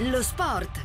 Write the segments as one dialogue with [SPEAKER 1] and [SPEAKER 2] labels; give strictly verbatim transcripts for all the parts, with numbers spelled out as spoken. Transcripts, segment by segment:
[SPEAKER 1] Lo sport.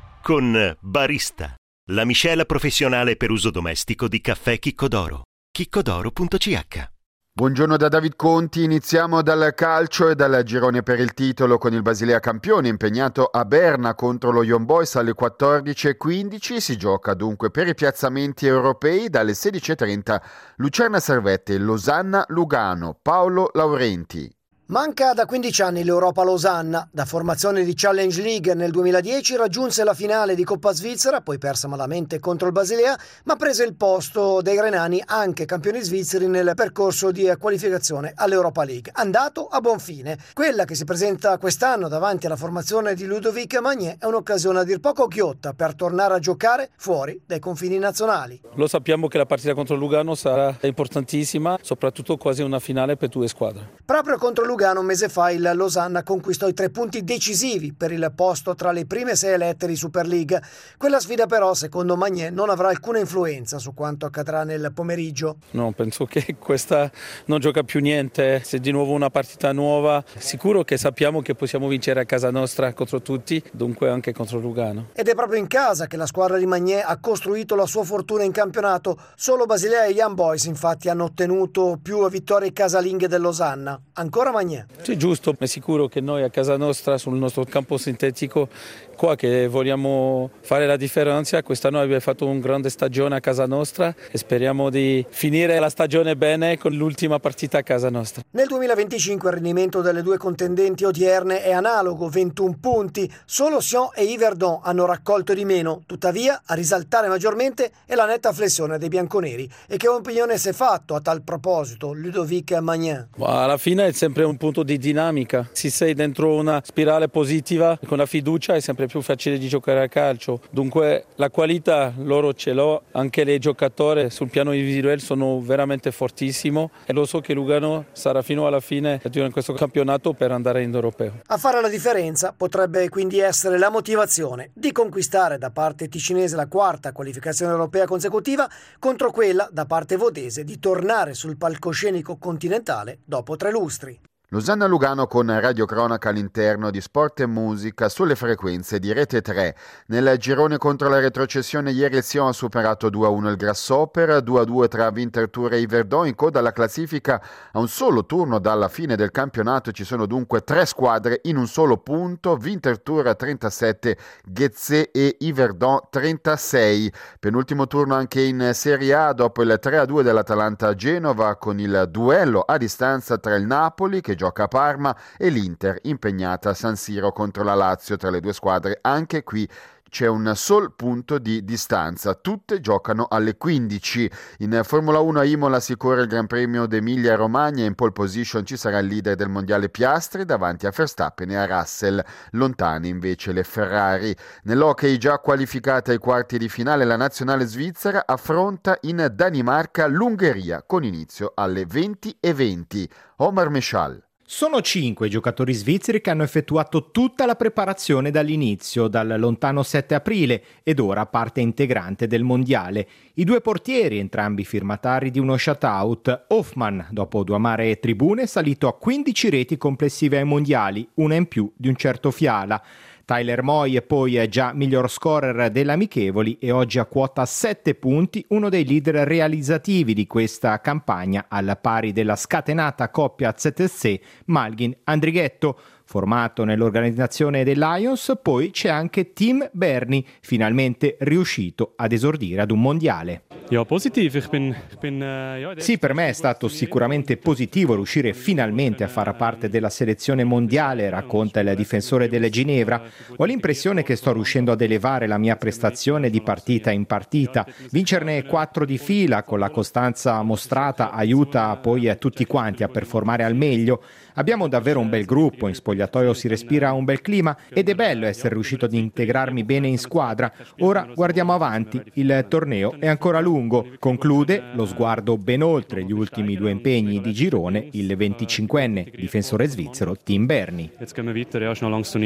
[SPEAKER 2] Con Barista, la miscela professionale per uso domestico di caffè Chiccodoro. chiccodoro punto c h.
[SPEAKER 3] Buongiorno da David Conti, iniziamo dal calcio e dal girone per il titolo con il Basilea campione impegnato a Berna contro lo Young Boys alle quattordici e quindici. Si gioca dunque per i piazzamenti europei dalle sedici e trenta Lucerna Servette, Losanna Lugano, Paolo Laurenti.
[SPEAKER 4] Manca da quindici anni l'Europa Losanna. Da formazione di Challenge League nel duemiladieci raggiunse la finale di Coppa Svizzera, poi persa malamente contro il Basilea, ma prese il posto dei renani, anche campioni svizzeri, nel percorso di qualificazione all'Europa League. Andato a buon fine. Quella che si presenta quest'anno davanti alla formazione di Ludovic Magné è un'occasione a dir poco ghiotta per tornare a giocare fuori dai confini nazionali.
[SPEAKER 5] Lo sappiamo che la partita contro Lugano sarà importantissima, soprattutto quasi una finale per due squadre.
[SPEAKER 4] Proprio contro Lugano Lugano un mese fa il Losanna conquistò i tre punti decisivi per il posto tra le prime sei elette di Super League. Quella sfida però, secondo Magné, non avrà alcuna influenza su quanto accadrà nel pomeriggio.
[SPEAKER 5] No, penso che questa non gioca più niente, se di nuovo una partita nuova, sicuro che sappiamo che possiamo vincere a casa nostra contro tutti, dunque anche contro Lugano.
[SPEAKER 4] Ed è proprio in casa che la squadra di Magné ha costruito la sua fortuna in campionato. Solo Basilea e Young Boys infatti hanno ottenuto più vittorie casalinghe del Losanna. Ancora Magné.
[SPEAKER 5] Sì, giusto, è sicuro che noi a casa nostra, sul nostro campo sintetico, qua che vogliamo fare la differenza. Quest'anno abbiamo fatto una grande stagione a casa nostra e speriamo di finire la stagione bene con l'ultima partita a casa nostra.
[SPEAKER 4] Nel duemilaventicinque il rendimento delle due contendenti odierne è analogo, ventuno punti. Solo Sion e Yverdon hanno raccolto di meno. Tuttavia, a risaltare maggiormente è la netta flessione dei bianconeri. E che opinione si è fatto a tal proposito Ludovic Magné?
[SPEAKER 5] Ma alla fine è sempre un punto di dinamica. Se sei dentro una spirale positiva, con la fiducia è sempre più facile di giocare a calcio. Dunque la qualità loro ce l'ho, anche le giocatori sul piano individuale sono veramente fortissimo e lo so che Lugano sarà fino alla fine di questo campionato per andare in europeo.
[SPEAKER 4] A fare la differenza potrebbe quindi essere la motivazione di conquistare da parte ticinese la quarta qualificazione europea consecutiva contro quella da parte vodese di tornare sul palcoscenico continentale dopo tre lustri.
[SPEAKER 3] Losanna Lugano con radiocronaca all'interno di Sport e Musica sulle frequenze di Rete tre. Nel girone contro la retrocessione ieri il Sion ha superato due a uno il Grasshopper, due a due tra Winterthur e Yverdon, in coda alla classifica a un solo turno dalla fine del campionato. Ci sono dunque tre squadre in un solo punto, Winterthur trentasette, Ghezze e Yverdon trentasei. Penultimo turno anche in Serie A dopo il tre a due dell'Atalanta a Genova, con il duello a distanza tra il Napoli che gioca a Parma e l'Inter impegnata a San Siro contro la Lazio. Tra le due squadre anche qui c'è un sol punto di distanza, tutte giocano alle quindici. In Formula uno a Imola si corre il Gran Premio d'Emilia Romagna, in pole position ci sarà il leader del mondiale Piastri davanti a Verstappen e a Russell, lontane invece le Ferrari. Nell'hockey, già qualificata ai quarti di finale, la nazionale svizzera affronta in Danimarca l'Ungheria con inizio alle venti e venti. Omar Meshal.
[SPEAKER 6] Sono cinque i giocatori svizzeri che hanno effettuato tutta la preparazione dall'inizio, dal lontano sette aprile, ed ora parte integrante del mondiale. I due portieri, entrambi firmatari di uno shutout. Hoffman, dopo due amare tribune, è salito a quindici reti complessive ai mondiali, una in più di un certo Fiala. Tyler Moy è poi già miglior scorer dell'Amichevoli e oggi a quota sette punti, uno dei leader realizzativi di questa campagna, al pari della scatenata coppia Z S C Malgin-Andrighetto. Formato nell'organizzazione dei Lions, poi c'è anche Tim Berni, finalmente riuscito ad esordire ad un mondiale.
[SPEAKER 7] Ja, positiv. Ich bin, ich bin, uh, ja,
[SPEAKER 6] sì, per me è stato sicuramente positivo riuscire finalmente a far parte della selezione mondiale, racconta il difensore delle Ginevra. Ho l'impressione che sto riuscendo ad elevare la mia prestazione di partita in partita. Vincerne quattro di fila con la costanza mostrata aiuta poi a tutti quanti a performare al meglio. Abbiamo davvero un bel gruppo, in spogliatoio si respira un bel clima ed è bello essere riuscito ad integrarmi bene in squadra. Ora guardiamo avanti, il torneo è ancora lungo. Conclude, lo sguardo ben oltre gli ultimi due impegni di girone, il venticinquenne difensore svizzero Tim Berni.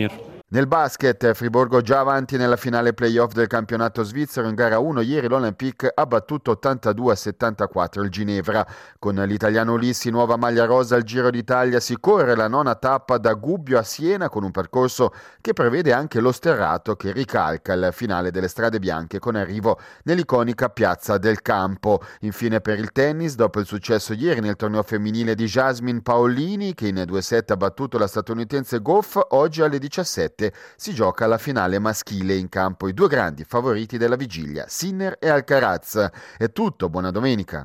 [SPEAKER 3] Nel basket, Friburgo già avanti nella finale playoff del campionato svizzero. In gara uno ieri l'Olympique ha battuto ottantadue a settantaquattro il Ginevra. Con l'italiano Ulissi, nuova maglia rosa al Giro d'Italia, si corre la nona tappa da Gubbio a Siena con un percorso che prevede anche lo sterrato che ricalca il finale delle strade bianche con arrivo nell'iconica piazza del Campo. Infine per il tennis, dopo il successo ieri nel torneo femminile di Jasmine Paolini che in due set ha battuto la statunitense Goff, oggi alle diciassette si gioca la finale maschile, in campo i due grandi favoriti della vigilia, Sinner e Alcaraz. È tutto, buona domenica.